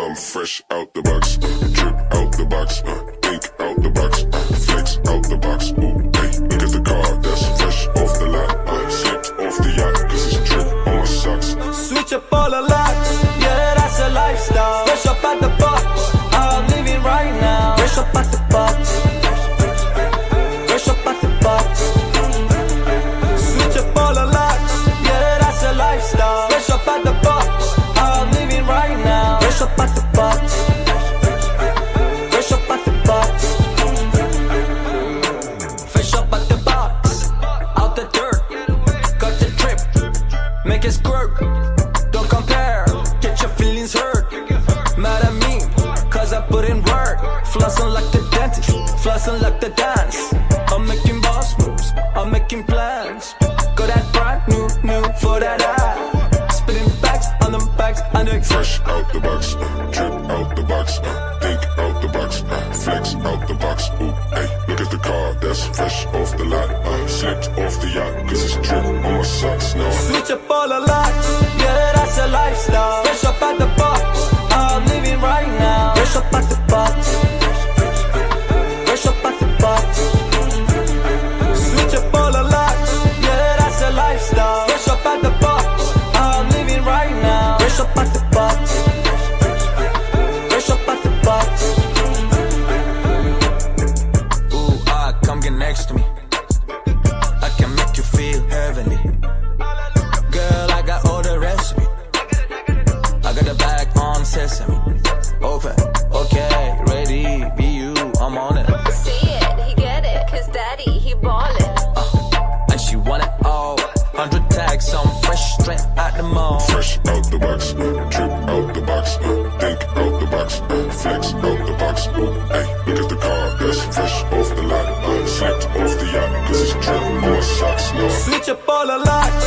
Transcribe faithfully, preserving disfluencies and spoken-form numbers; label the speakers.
Speaker 1: I'm fresh out the box, drip out the box, uh, think out the box, uh, flex out the box. Ooh, hey, look at the car, that's fresh off the lot. I slipped off the yacht, cause it's drip on my socks.
Speaker 2: Switch up all the locks, yeah, that's a lifestyle. Fresh up at the box, I'm living right now. Fresh up at the box, fresh up at the box. Switch up all the locks, yeah, that's a lifestyle. Fresh up at the box, I'm living right now. Fresh up at the box, fresh up at the box, fresh up at the box. Out the dirt, got the drip, make it squirt. Don't compare, get your feelings hurt. Mad at me, cause I put in work. Flossing like the dentist, flossing like the dance. I'm making boss moves, I'm making plans. Got that brand new, new for that ad. Spinning bags on them bags, on the
Speaker 1: fresh out the box, uh, drip out the box, uh, think out the box, uh, flex out the box. Ooh, hey, look at the car, that's fresh off the lot. I slipped off the yacht, cause it's drip on my socks now.
Speaker 2: Switch up all the locks, yeah, that's a lifestyle. Fresh up at the box, I'm living right now. Fresh up at the box, fresh up at the box. Switch up all the locks, yeah, that's a lifestyle. Fresh up at the box, I'm living right now. Fresh up at the box, fresh up at the box. Ooh, ah, come get next to me. I can make you feel heavenly. Girl, I got all the recipe. I got the bag on sesame. Open, okay, ready, be you, I'm on it.
Speaker 3: See it, he get it, cause daddy, he ballin'.
Speaker 2: Uh, and she want it all. Hundred tags, I'm fresh straight out the mall.
Speaker 1: Fresh out the box, uh, drip out the box, uh, think out the box, uh, flex out the box. Ooh, hey, look at the car, that's fresh off the lot. I slipped off the yacht, cause it's drip on my socks now.
Speaker 2: Switch up all the locks,